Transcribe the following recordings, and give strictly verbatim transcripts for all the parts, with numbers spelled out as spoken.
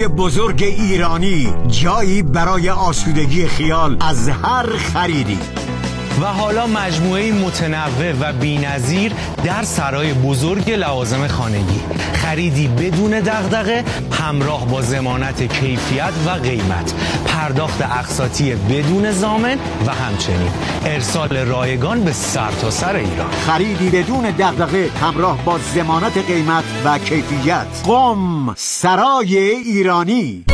بزرگ ایرانی، جایی برای آسودگی خیال از هر خریدی. و حالا مجموعه متنوع و بی‌نظیر در سرای بزرگ لوازم خانگی، خریدی بدون دغدغه همراه با ضمانت کیفیت و قیمت، پرداخت اقساطی بدون ضامن و همچنین ارسال رایگان به سرتاسر ایران. خریدی بدون دغدغه همراه با ضمانت قیمت و کیفیت. قم، سرای ایرانی.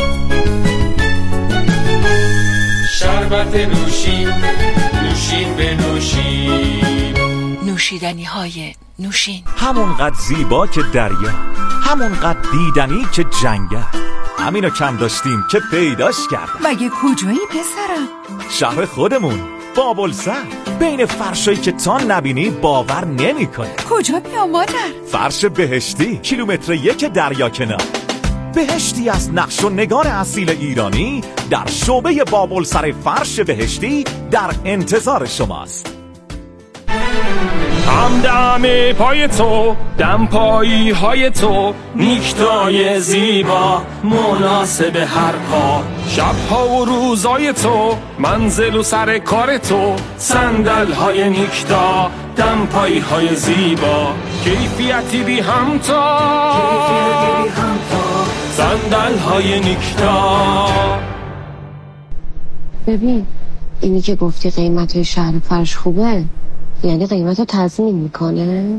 شربت نوشین، نوشین به نوشین، نوشیدنی های نوشین، همونقدر زیبا که دریا، همونقدر دیدنی که جنگل. همینو کم داشتیم که پیداش کردم. مگه کجایی پسرم؟ شهر خودمون، بابلسر، بین فرشایی که تا نبینی باور نمی کنه. کجا بیام مادر؟ فرش بهشتی، کیلومتر یک دریا کنار. بهشتی از نقش و نگار اصیل ایرانی در شعبه بابلسر فرش بهشتی در انتظار شماست. همدم پای تو، دم پایی های تو، نیکتای زیبا مناسب هر پا، شبها و روزای تو، منزل و سر کار تو، صندل های نیکتا، دم پایی های زیبا، کیفیتی بی همتا، کیفیتی بی همتا، صندل های نیکتا. ببین اینی که گفتی قیمت های شهر فرش خوبه، یعنی قیمت رو تضمین میکنه؟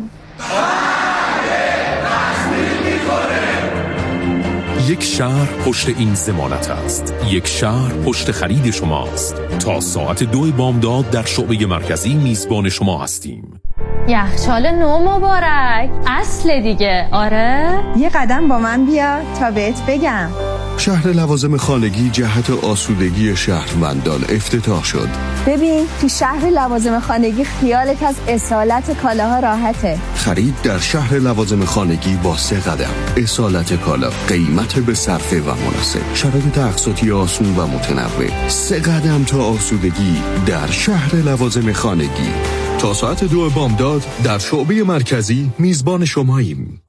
یک شهر پشت این ضمانت است. یک شهر پشت خرید شماست. تا ساعت دو بامداد در شعبه مرکزی میزبان شما هستیم. یخچال نو مبارک، اصل دیگه. آره یه قدم با من بیا تا بهت بگم. شهر لوازم خانگی جهت آسودگی شهروندان افتتاح شد. ببین تو شهر لوازم خانگی خیالت از اصالت کالاها راحته. خرید در شهر لوازم خانگی با سه قدم: اصالت کالا، قیمت به صرفه و مناسب، شرایط اقساطی آسون و متنوع. سه قدم تا آسودگی در شهر لوازم خانگی. تا ساعت دو بامداد در شعبه مرکزی میزبان شماییم.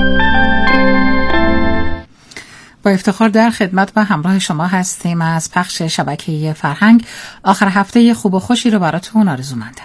با افتخار در خدمت و همراه شما هستیم از پخش شبکه فرهنگ. آخر هفته خوب و خوشی رو براتون آرزومندم.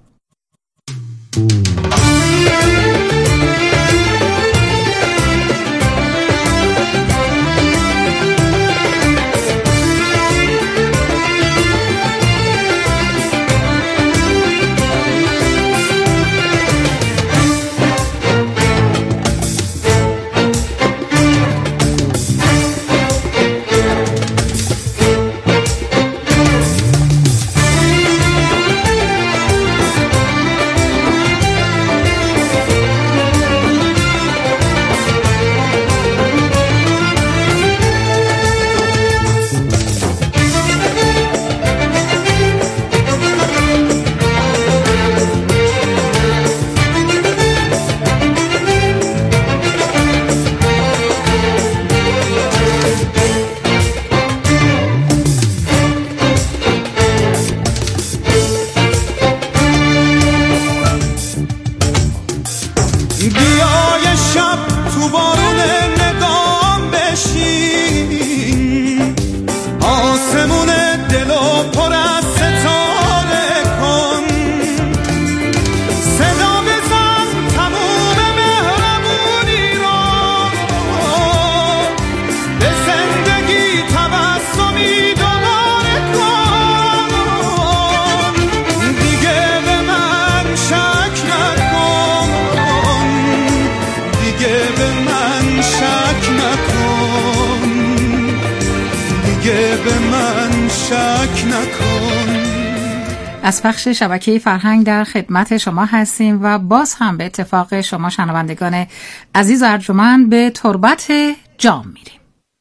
از پخش شبکه فرهنگ در خدمت شما هستیم و باز هم به اتفاق شما شنوندگان عزیز و ارجمند به تربت جام میریم.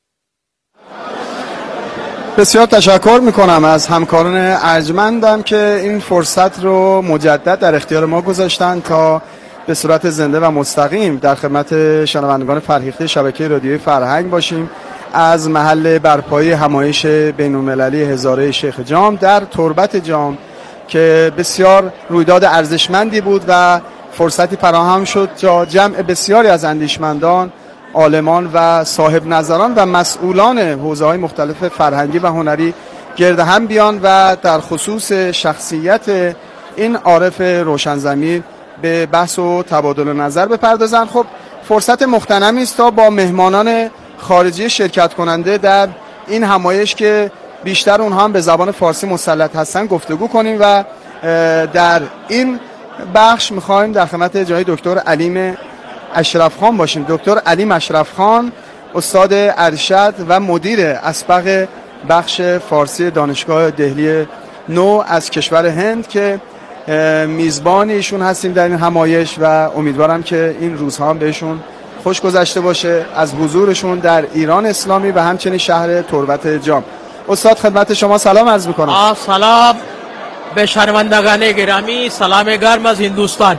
بسیار تشکر میکنم از همکاران ارجمندم که این فرصت رو مجدد در اختیار ما گذاشتن تا به صورت زنده و مستقیم در خدمت شنوندگان فرهیخته شبکه رادیویی فرهنگ باشیم از محل برپایی همایش بین‌المللی هزاره شیخ جام در تربت جام که بسیار رویداد ارزشمندی بود و فرصتی فراهم شد تا جمع بسیاری از اندیشمندان عالمان و صاحب نظران و مسئولان حوزه‌های مختلف فرهنگی و هنری گرد هم بیان و در خصوص شخصیت این عارف روشنضمیر به بحث و تبادل نظر بپردازند. خب فرصت مغتنمی است تا با مهمانان خارجی شرکت کننده در این همایش که بیشتر اونها هم به زبان فارسی مسلط هستن گفتگو کنیم و در این بخش میخوایم در خدمت جناب دکتر علیم اشرف خان باشیم. دکتر علیم اشرف خان استاد ارشد و مدیر اسبق بخش فارسی دانشگاه دهلی نو از کشور هند که میزبان ایشون هستیم در این همایش و امیدوارم که این روزها هم بهشون خوش گذشته باشه از حضورشون در ایران اسلامی و همچنین شهر تربت جام. استاد خدمت شما سلام عرض میکنم. سلام به شنوندگان گرامی، سلام گرم از هندوستان.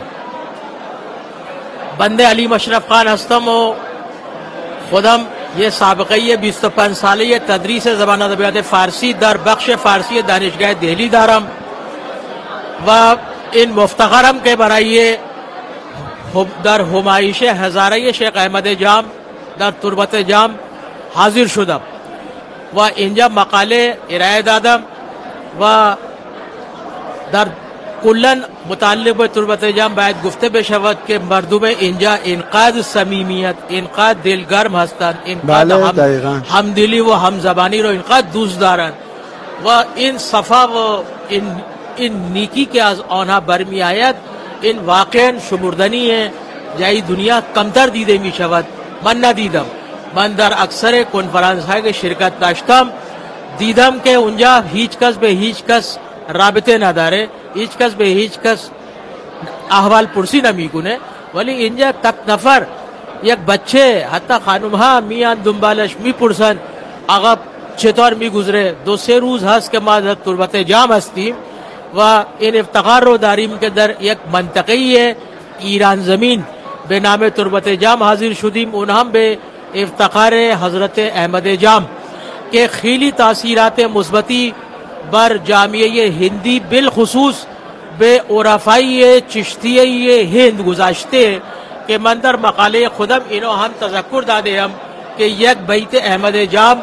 بنده علیم اشرف خان هستم و خودم یہ سابقه بیست و پنج ساله تدریس زبان ادبیات فارسی در بخش فارسی دانشگاه دهلی دارم و این مفتخرم که برای در همایش هزاره شیخ احمد جام در تربت جام حاضر شدم و اینجا مقاله ارائه دادم و در کلن متعلق به تربت جام باید گفته بشود که مردم اینجا اینقدر صمیمیت، اینقدر دلگرم هستند، اینقدر هم همدلی و همزبانی رو اینقدر دوست دارند و این صفا و این این نیکی که از آنها برمی آید این واقعا شمردنی جای دنیا کمتر دیده می شود. من ندیدم. من در اکثر کنفرانس های که شرکت داشتم دیدم که اونجا هیچ کس به هیچ کس رابطه نداره، هیچ کس به هیچ کس احوال پرسی نمی کنه، ولی اینجا تک نفر یک بچه حتی خانم ها میان دنبالش می پرسن آقا چطور می گذره. دو سه روز هست که ما در تربت جام هستیم و این افتخار رو داریم که در یک منطقه ایران زمین به نام تربت جام حاضر شدیم، اون هم به افتخار حضرت احمد جام که خیلی تاثیرات مثبتی بر جامعه هندی بالخصوص به عرفای چشتیه هند گذاشته که من در مقاله خودم اینو هم تذکر دادم که یک بیت احمد جام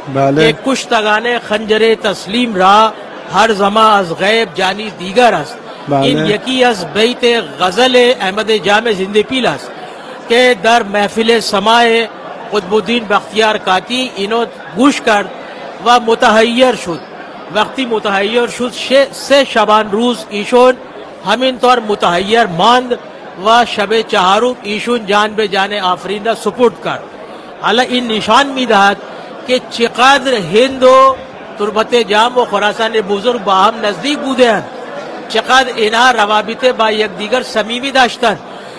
که کشتگان خنجر تسلیم را هر زمان از غیب جانی دیگر است. این یکی از بیت غزل احمد جام زنده پیل است که در محفل سماع قطب الدین بختیار کاکی اینو گوش کرد و متحیر شد. وقتی متحیر شد سه شبان روز ایشون همین طور متحیر ماند و شب چهارم ایشون جان به جان آفرین را سپرد کرد. حالا این نشان میدهد که چقدر هند و تربت جام و خراسان بزرگ با هم نزدیک بودند، چقدر اینها روابط با یک دیگر صمیمی داشتند.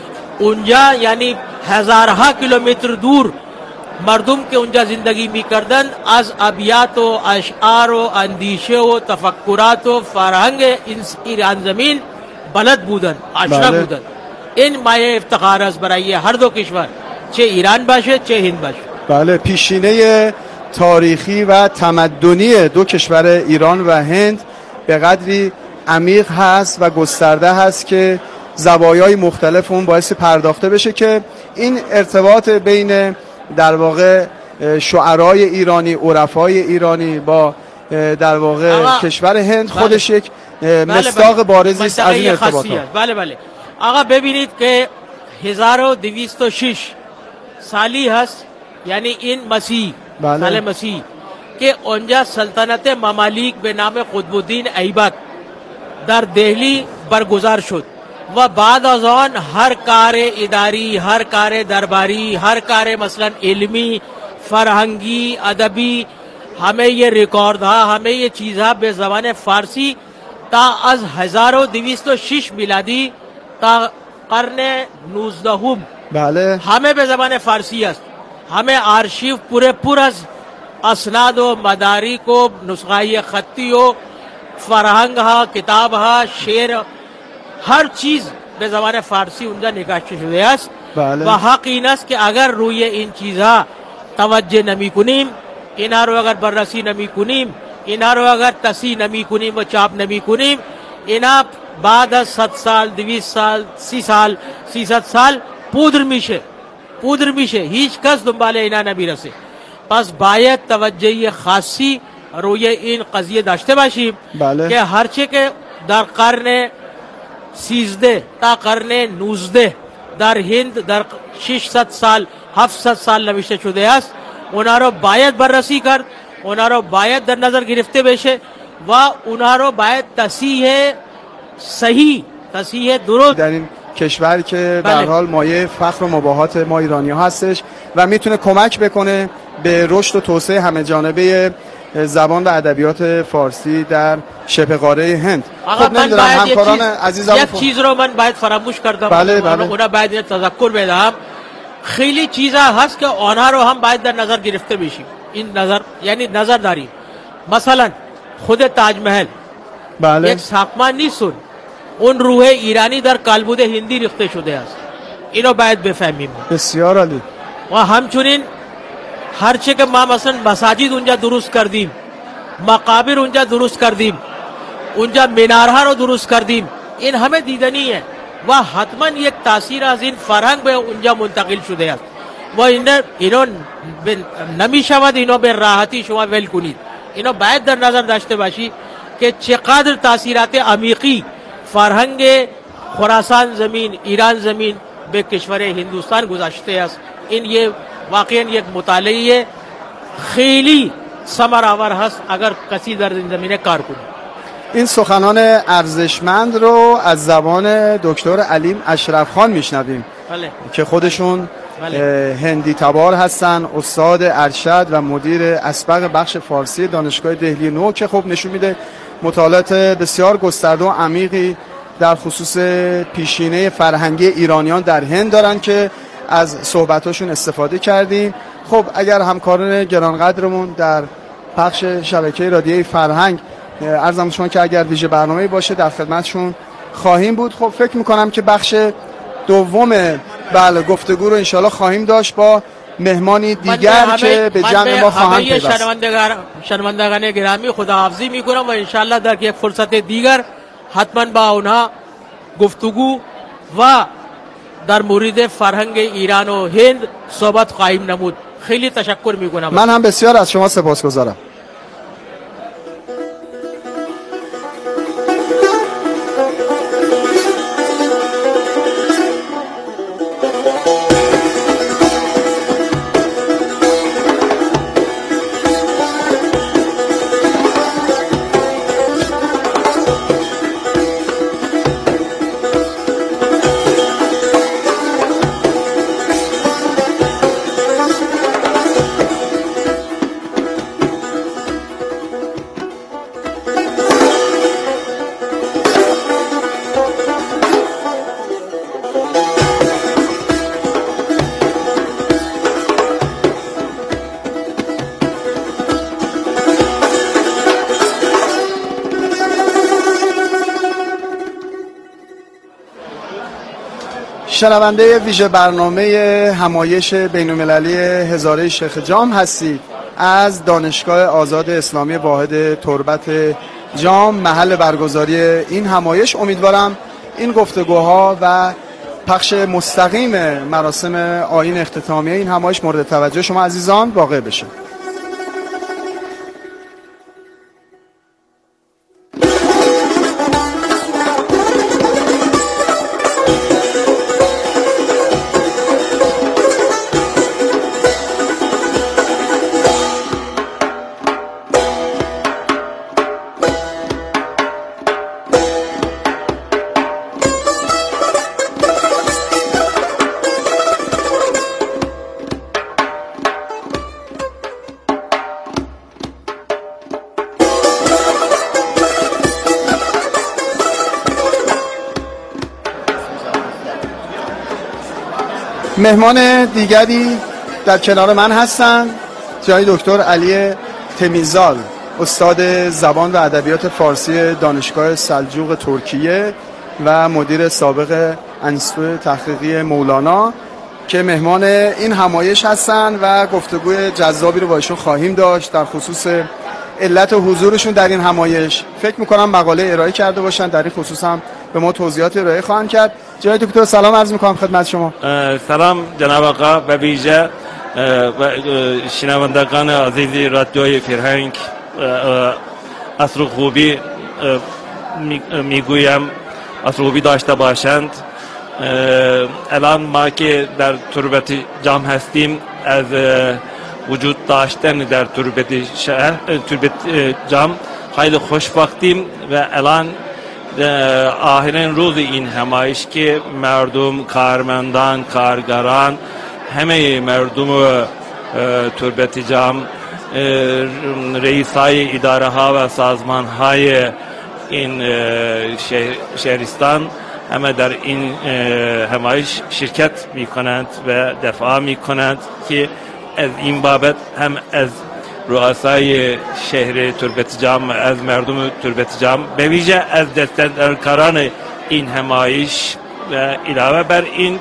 اونجا یعنی هزارها کیلومتر دور مردم که اونجا زندگی میکردن از ابیات و اشعار و اندیشه و تفکرات و فرهنگ ایران زمین بلد بودن، آشنا بودن. این مایه افتخار است برای هر دو کشور، چه ایران باشه چه هند باشه. بله، پیشینه تاریخی و تمدنی دو کشور ایران و هند به قدری عمیق هست و گسترده هست که زوایای مختلف اون باعث پرداخته بشه که این ارتباط بین در واقع شعرای ایرانی، عرفای ایرانی با در واقع کشور هند خودش یک مصداق بارزی است از این ارتباطات. بله بله آقا ببینید که هزار و دویست و شش سالی هست، یعنی این مسیح سال مسیح که اونجا سلطنت ممالک به نام قطب الدین ایبک در دهلی برگزار شد و بعد از آن هر کار اداری، هر کار درباری، هر کار مثلا علمی، فرهنگی، ادبی، همه یہ ریکارد ها، همه یہ چیزها به زبان فارسی تا از هزار و دویست و شش میلادی تا قرن نوزدهم بله همه به زبان فارسی است. همه آرشیو پورے پر از اسناد و مدارک و نسخه خطی و فرهنگ ها، کتاب ها، شعر، هر چیز به زبان فارسی اونجا نگاشته شده است. بله. و حق این است که اگر روی این چیزها توجه نمی کنیم، اینا رو اگر بررسی نمی کنیم، اینا رو اگر تصحیح نمی کنیم و چاپ نمی کنیم، اینا بعد از صد سال، دویست سال، سی سال، سیصد سال پودر میشه. پودر میشه، هیچ کس دنبال اینا نمیرسه. پس باید توجه خاصی روی این قضیه داشته باشیم بله. که هرچه که در قرن سیزده تا قرن نوزده در هند در ششصد سال هفتصد سال نوشته شده است، اونا رو باید بررسی کرد، اونا رو باید در نظر گرفته بشه و اونا رو باید تصحیح صحیح تصحیح درست در این کشوری که به هر حال مایه فخر و مباهات ما ایرانی‌ها هستش و میتونه کمک بکنه به رشد و توسعه همه جانبه زبان و ادبیات فارسی در شبه قاره هند. خب نمیدونم همکاران عزیزم یک چیز رو من باید فراموش کردم. بله بله. اونا باید تذکر بدم. خیلی چیزا هست که آنها رو هم باید در نظر گرفته بشیم. این نظر یعنی نظر داریم. مثلا خود تاج محل بله. یک ساختمان نیستون، اون روح ایرانی در کالبد هندی ریخته شده است. اینو باید بفهمیم. بسیار عالی. و همچنین هرچه که ما مثلا مساجد اونجا درست کردیم، مقابر اونجا درست کردیم، اونجا مینارها رو درست کردیم، این همه دیدنیه و حتما یک تاثیر از این فرهنگ به اونجا منتقل شده است و اینو اینو نمی شود اینو به راحتی شما ول کنید. اینو باید در نظر داشته باشی که چقدر تاثیرات عمیقی فرهنگ خراسان زمین، ایران زمین به کشور هندوستان گذاشته است. این یه واقعا یک مطالعه خیلی ثمرآور هست اگر کسی در این زمینه کار کنه. این سخنان ارزشمند رو از زبان دکتر علیم اشرف خان میشنویم بله. که خودشون بله. هندی تبار هستن، استاد ارشد و مدیر اسبق بخش فارسی دانشگاه دهلی نو که خب نشون میده مطالعات بسیار گسترده و عمیقی در خصوص پیشینه فرهنگی ایرانیان در هند دارن که از صحبتاشون استفاده کردیم. خب اگر همکاران گرانقدرمون در پخش شبکه رادیویی فرهنگ عرضم شما که اگر ویژه برنامه‌ای باشه در خدمتشون خواهیم بود. خب فکر میکنم که بخش دوم بله گفتگو رو انشالله خواهیم داشت با مهمانی دیگر که به جمع ما خواهند پیوست. شنوندگان گرامی خداحافظی میکنم و انشالله در یک فرصت دیگر حتما با اونها گفتگو و در مورد فرهنگ ایران و هند صحبت خواهیم نمود. خیلی تشکر میکنم. من هم بسیار از شما سپاسگزارم. شنونده ویژه برنامه همایش بین‌المللی هزاره شیخ جام هستید از دانشگاه آزاد اسلامی واحد تربت جام، محل برگزاری این همایش. امیدوارم این گفتگوها و پخش مستقیم مراسم آیین اختتامیه این همایش مورد توجه شما عزیزان واقع بشه. مهمان دیگری در کنار من هستند جای دکتر علی تمیزال، استاد زبان و ادبیات فارسی دانشگاه سلجوق ترکیه و مدیر سابق انستیتوی تحقیقی مولانا که مهمان این همایش هستند و گفتگوی جذابی رو با ایشون خواهیم داشت در خصوص علت حضورشون در این همایش. فکر میکنم مقاله ارائه کرده باشن، در این خصوص هم به ما توضیحات ارائه خواهند کرد. جناب دکتر سلام عرض میکنم خدمت شما. سلام جناب آقا و ویژه و شنوندگان عزیزی رادیوی فرهنگ، عصر خوبی میگویم، عصر خوبی داشته باشند. الان ما که در تربت جام هستیم، از وجود داشتن در تربت شهر تربت جام خیلی خوشوقتیم و الان آخرین روز این همایش که مردم، کارمندان، کارگران، همه مردم تربت جام، رئیسای اداره ها و سازمان های این شهر شهرستان همه در این همایش شرکت می کنند و دفاع می کنند که از این بابت هم از رؤسای شهر تربت جام، از مردم تربت جام، به ویژه از دستندرکاران این همایش و علاوه بر این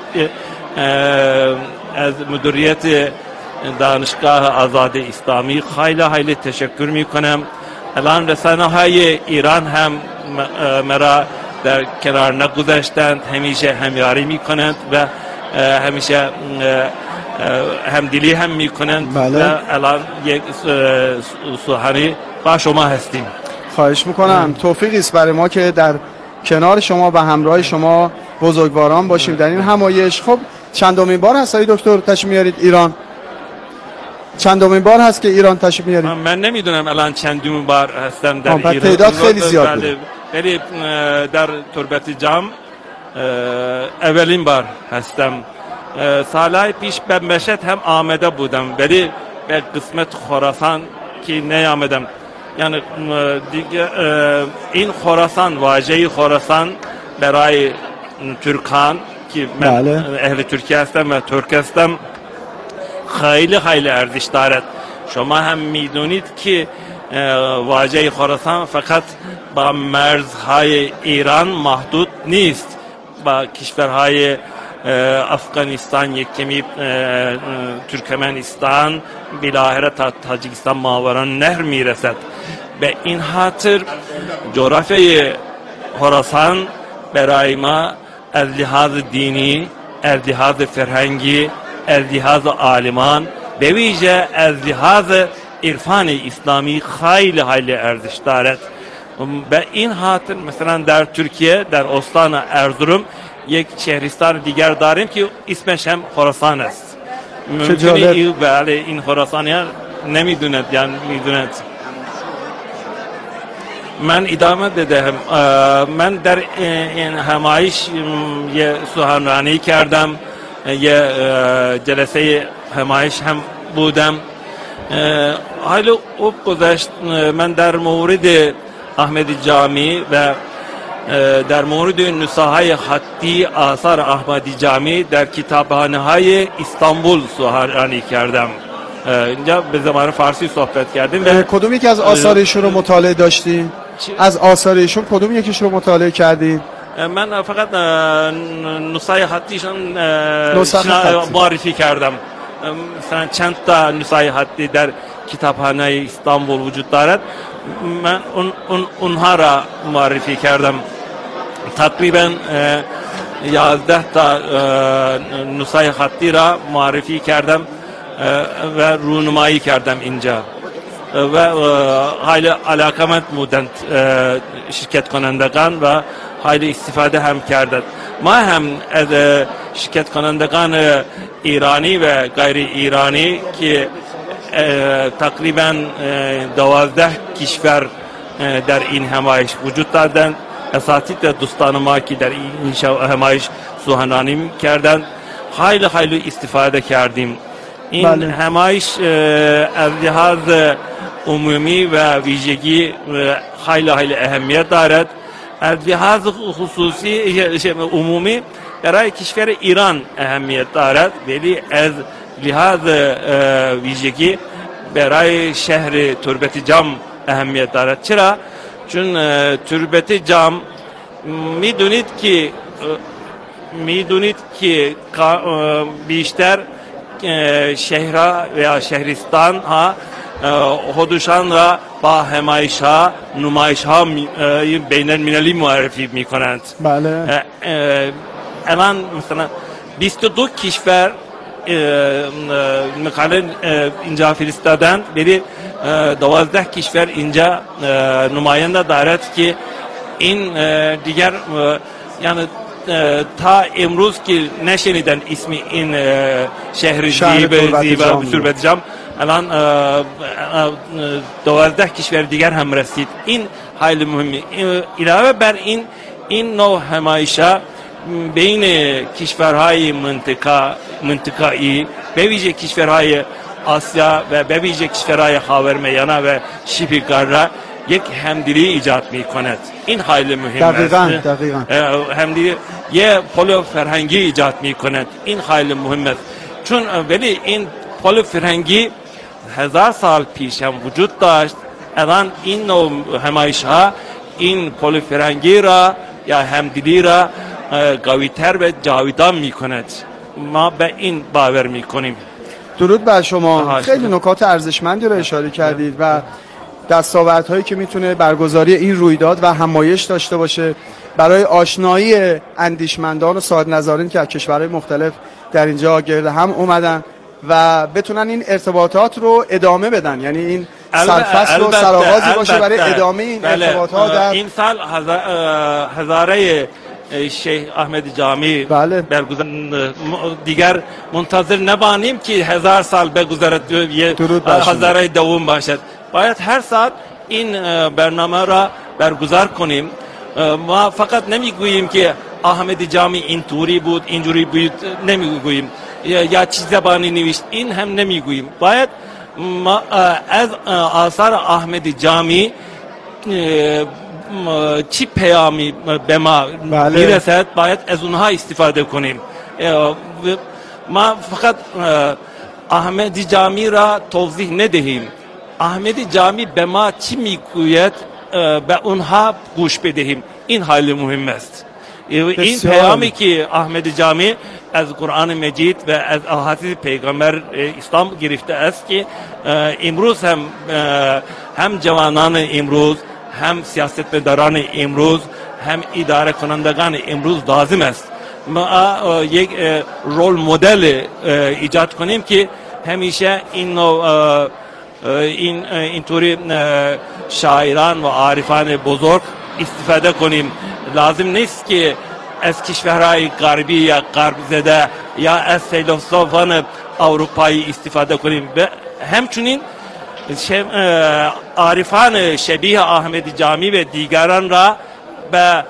از مدیریت دانشگاه آزاد اسلامی خیلی خیلی تشکر می کنم. الان رسانه های ایران هم مرا در کنار نگذاشتند، همیشه همیاری می کنند و همیشه همدلی هم می کنند. بله. و الان یک سخنی با شما هستیم. خواهش میکنم. توفیقی است برای ما که در کنار شما و همراه شما بزرگواران باشیم در این همایش. خب چندمین بار هست آقای دکتر تشریف میارید ایران؟ چندمین بار هست که ایران تشریف میارید؟ من نمیدونم الان چندمین بار هستم در ایران. تعداد خیلی زیاد بود. ولی در تربت جام اولین بار هستم. سالهای پیش به مشهد هم آمده بودم ولی به قسمت خراسان که نیامدم. یعنی دیگه این خراسان، واژه خراسان برای ترکان که من بله. اهل ترکیه هستم و ترک هستم، خیلی خیلی ارزش دارد. شما هم میدونید که واژه خراسان فقط با مرزهای ایران محدود نیست، با کشورهای افغانستان، یک کمی ترکمنستان، بالاخره تا تاجیکستان، ماوران نهر میرسد. به این خاطر جغرافیای خراسان برای ما از لحاظ دینی، از لحاظ فرهنگی، از لحاظ عالمان، به ویژه از لحاظ عرفان اسلامی خیلی خیلی ارزش دارد. به این خاطر مثلا در ترکیه، در استان ارزروم یک شهرستان دیگر داریم که اسمش هم خراسان است. ممکنه ای بله این خراسانیان نمیدوند یا میدوند. من ادامه دادم. من در این همایش یه سخنرانی کردم، یه جلسه همایش هم بودم. حالا او گذشت من در مورد احمد جامی و در مورد نسخه‌های خطی آثار احمد جامی در کتابخانه های استانبول سخنرانی کردم. اینجا به زبان فارسی صحبت کردیم. کدوم یکی از آثار ایشون رو مطالعه داشتین؟ از آثار ایشون کدوم یکیش رو مطالعه کردین؟ من فقط نسخه خطیشون معرفی کردم. مثلا چند تا نسخه خطی در کتابخانه استانبول وجود دارد، من اون اون اونها را معرفی کردم. تقریبا یازده تا نسخه خطی را معرفی کردم و رونمایی کردم اینجا و خیلی علاقمند بودند شرکت کنندگان و خیلی استفاده هم کردند. ما هم از شرکت کنندگان ایرانی و غیر ایرانی که تقریبا دوازده کشور در این همایش وجود دارند، اساتید دوستان ما که در این همایش سخنرانی کردند، خیلی خیلی استفاده کردیم. این بله. همایش از لحاظ عمومی و ویژگی خیلی خیلی اهمیت دارد. از لحاظ خصوصی عمومی برای کشور ایران اهمیت دارد، ولی از لحاظ ویژگی برای شهر تربت جام اهمیت دارد. چرا؟ چون تربت جام میدونید که میدونید که بیشتر شهرها و شهرستان ها خودشان را با همایش ها، نمایش ها بین المللی معرفی می کنند. بله. الان مثلا بیست و دو کشور مقاله اینجا فرستادن، بری دوازده کشور اینجا نماینده دارد که این دیگر یعنی تا امروز که نشنیدن اسم این شهر زیبا زیبا تربت جام، الان دوازده کشور دیگر هم رسید. این خیلی مهمه. علاوه بر این این نوع همایش‌ها بین کشورهای منطقه منطقه‌ای به ویژه کشورهای آسیا و به ویژه کشورهای خاورمیانه و شبه قاره یک همدلی ایجاد می‌کند. این خیلی مهم است. دقیقاً دقیقاً همدلی یه پل فرهنگی ایجاد می‌کند. این خیلی مهم است، چون ولی این پل فرهنگی هزار سال پیش هم وجود داشت. الان این نوع همایش‌ها این پل فرهنگی را یا همدلی را قوی‌تر و جاودان می‌کند. ما به این باور می‌کنیم. درود بر شما. خیلی نکات ارزشمندی رو اشاره کردید و دستاوردهایی که میتونه برگزاری این رویداد و همایش داشته باشه برای آشنایی اندیشمندان و صاحب‌نظرین که از کشورهای مختلف در اینجا گرد هم اومدن و بتونن این ارتباطات رو ادامه بدن، یعنی این سرفصل و سرآغازی باشه برای ادامه این بله. ارتباطات. در این سال هزاره شیخ احمد جامی بله. برگزار، دیگر منتظر نبانیم که هزار سال بگذرد یه هزاره دوم باشد. باید هر سال این برنامه را برگزار کنیم. ما فقط نمیگوییم که احمد جامی اینطوری بود اینجوری بود، نمیگوییم یا چیز زبانی نوشت، این هم نمیگوییم. باید ما از آثار احمد جامی چی پیامی به ما بله. میرسد باید از اونها استفاده کنیم. ما فقط احمد جامی را توضیح ندهیم، احمد جامی به ما چی میگوید به اونها گوش بدهیم. این خیلی مهم است. این پیامی که احمد جامی از قرآن مجید و از احادیث پیغمبر اسلام گرفته است که امروز هم هم جوانان امروز، هم سیاستمداران امروز، هم اداره کنندگان امروز لازم است ما یک رول مدل ایجاد کنیم که همیشه این این اینطوری شاعران و عارفان بزرگ استفاده کنیم. لازم نیست که از کشورهای غربی یا غرب زده یا از فیلسوفان اروپایی استفاده کنیم. همچنین عارفان شبیه احمد جامی و دیگران را به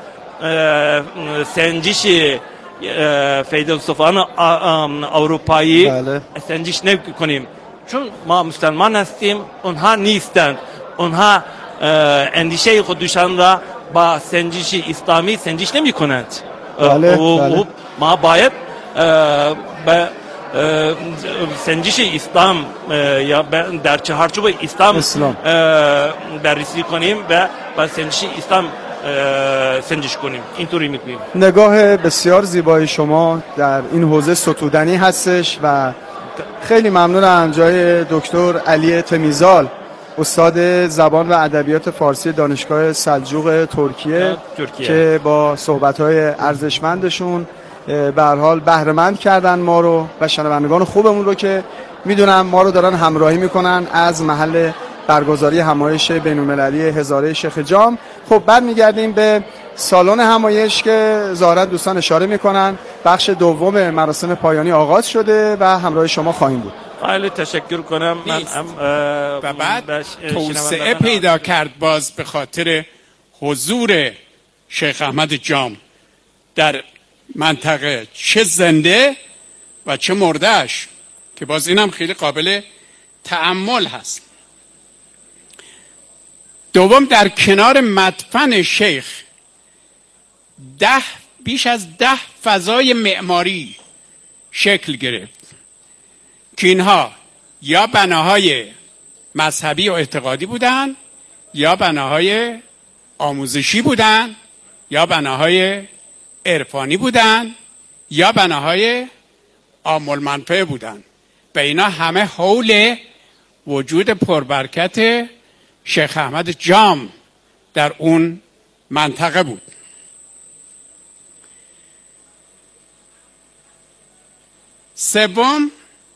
سنجش فیلسوفان اروپایی بله. سنجش نکنیم، چون ما مسلمان هستیم، اونها نیستند. اونها اندیشه خودشان را با سنجش اسلامی سنجش نمی کنند. بله. بله. ما باید به سنجش اسلام یا در چهارچوب اسلام, اسلام. بررسی کنیم و با سنجش اسلام سنجش کنیم. اینطوری میکنیم. نگاه بسیار زیبای شما در این حوزه ستودنی هستش و خیلی ممنونم جای دکتر علی تمیزال، استاد زبان و ادبیات فارسی دانشگاه سلجوق ترکیه, ترکیه که با صحبت‌های ارزشمندشون به هر حال بهره‌مند کردن ما رو و شنوندگان خوبمون رو که میدونم ما رو دارن همراهی میکنن از محل برگزاری همایش بین‌المللی هزاره شیخ جام. خب بعد میگردیم به سالن همایش که ظاهرا دوستان اشاره میکنن بخش دوم مراسم پایانی آغاز شده و همراه شما خواهیم بود. خیلی تشکر کنم. من هم و بعد توسعه پیدا کرد باز به خاطر حضور شیخ احمد جام در منطقه، چه زنده و چه مردهش، که باز اینم خیلی قابل تأمل هست. دوم، در کنار مدفن شیخ ده بیش از ده فضای معماری شکل گرفت که اینها یا بناهای مذهبی و اعتقادی بودن، یا بناهای آموزشی بودن، یا بناهای عرفانی بودن، یا بناهای عام المنفعه بودن. و اینا همه حول وجود پربرکت شیخ احمد جام در اون منطقه بود. سوم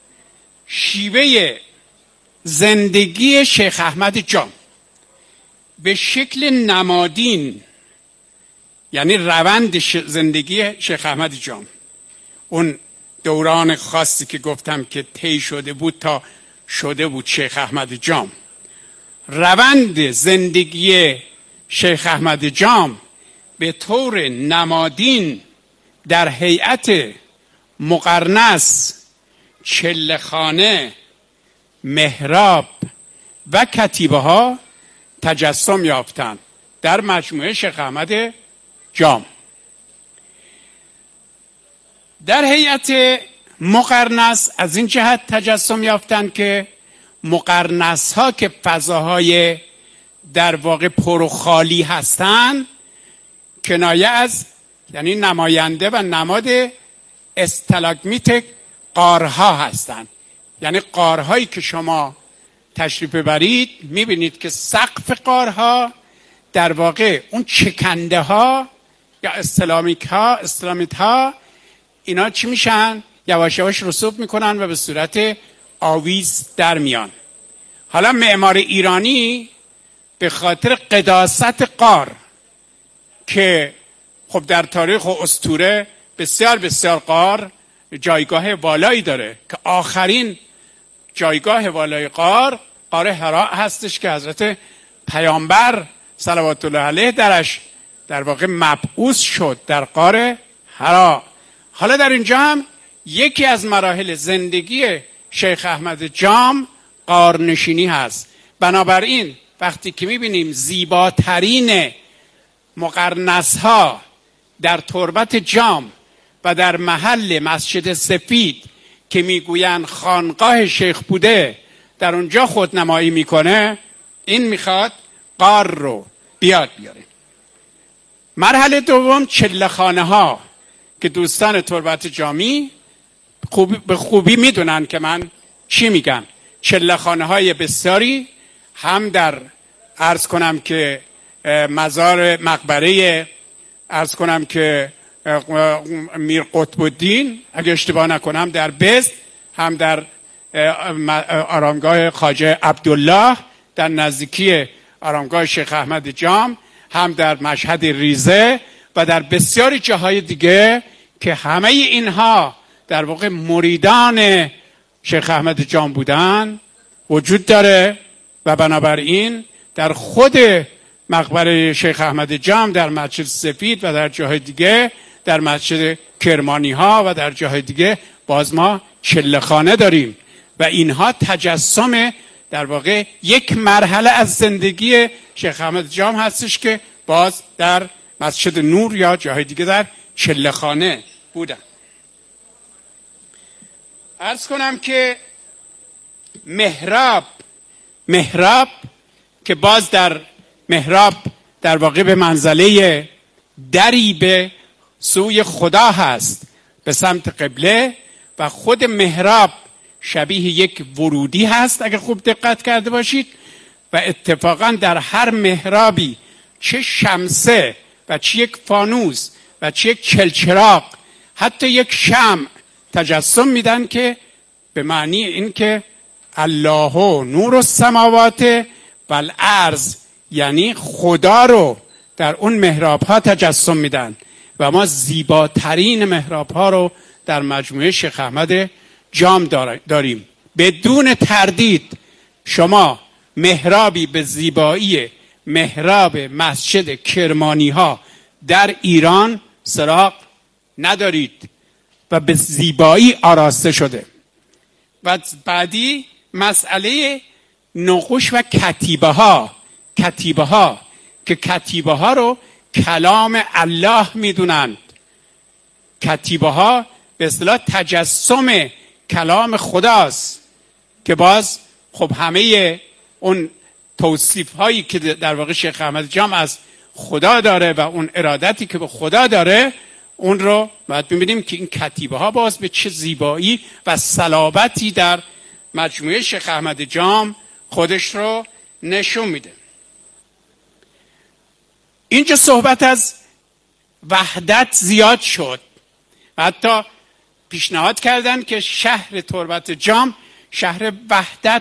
شیوه زندگی شیخ احمد جام به شکل نمادین، یعنی روند زندگی شیخ احمد جام، اون دوران خاصی که گفتم که طی شده بود تا شده بود شیخ احمد جام، روند زندگی شیخ احمد جام به طور نمادین در هیئت مقرنس، چله‌خانه، محراب و کتیبه ها تجسم یافتند در مجموعه شیخ احمد جام. در هیئت مقرنس از این جهت تجسم یافتند که مقرنس ها که فضاهای در واقع پر و خالی هستند کنایه از، یعنی نماینده و نماد استالاگمیت غارها هستند. یعنی غارهایی که شما تشریف ببرید میبینید که سقف غارها در واقع اون چکنده ها یا استلامیک ها استلامیت ها اینا چی میشن؟ یواش یواش رسوب میکنن و به صورت آویز در میان. حالا معمار ایرانی به خاطر قداست غار که خب در تاریخ و اسطوره بسیار بسیار غار جایگاه والایی داره که آخرین جایگاه والای غار غار حرا هستش که حضرت پیامبر صلوات الله علیه درش در واقع مبعوث شد در غار حرا. حالا در اینجا هم یکی از مراحل زندگی شیخ احمد جام غارنشینی هست. بنابراین وقتی که میبینیم زیباترین مقرنس ها در تربت جام و در محل مسجد سفید که میگویند خانقاه شیخ بوده در اونجا خودنمایی میکنه، این میخواد غار رو بیاد بیاره. مرحله دوم چله‌خانه ها که دوستان تربت جامی خوبی به خوبی میدونن که من چی میگم. چله‌خانه های بسیاری هم در عرض کنم که مزار مقبره، عرض کنم که میر قطب الدین اگه اشتباه نکنم در بست، هم در آرامگاه خواجه عبدالله در نزدیکی آرامگاه شیخ احمد جام، هم در مشهد ریزه و در بسیاری جاهای دیگه که همه اینها در واقع مریدان شیخ احمد جام بودن وجود داره. و بنابراین در خود مقبره شیخ احمد جام در مسجد سفید و در جاهای دیگه در مسجد کرمانی ها و در جاهای دیگه باز ما چله‌خانه داریم و اینها تجسم در واقع یک مرحله از زندگی شیخ احمد جام هستش که باز در مسجد نور یا جاهای دیگه در چله‌خانه بودن. عرض کنم که محراب محراب که باز در محراب در واقع به منزله دری به سوی خدا هست به سمت قبله و خود محراب شبیه یک ورودی هست اگر خوب دقت کرده باشید و اتفاقا در هر محرابی چه شمسه و چه یک فانوس و چه یک چلچراغ حتی یک شمع تجسم میدن که به معنی این که الله نور السماوات و الارض، یعنی خدا رو در اون محراب ها تجسم میدن و ما زیباترین محراب ها رو در مجموعه شیخ احمد جام داریم. بدون تردید شما محرابی به زیبایی محراب مسجد کرمانی ها در ایران سراغ ندارید و به زیبایی آراسته شده. و بعدی مسئله نقوش و کتیبه ها کتیبه ها که کتیبه ها رو کلام الله میدونند. کتیبه ها به اصطلاح تجسم کلام خداست که باز خب همه اون توصیف هایی که در واقع شیخ احمد جام از خدا داره و اون ارادتی که به خدا داره اون رو باید ببینیم که این کتیبه ها باز به چه زیبایی و صلابتی در مجموعه شیخ احمد جام خودش رو نشون میده. اینجا صحبت از وحدت زیاد شد و حتی پیشنهاد کردند که شهر تربت جام شهر وحدت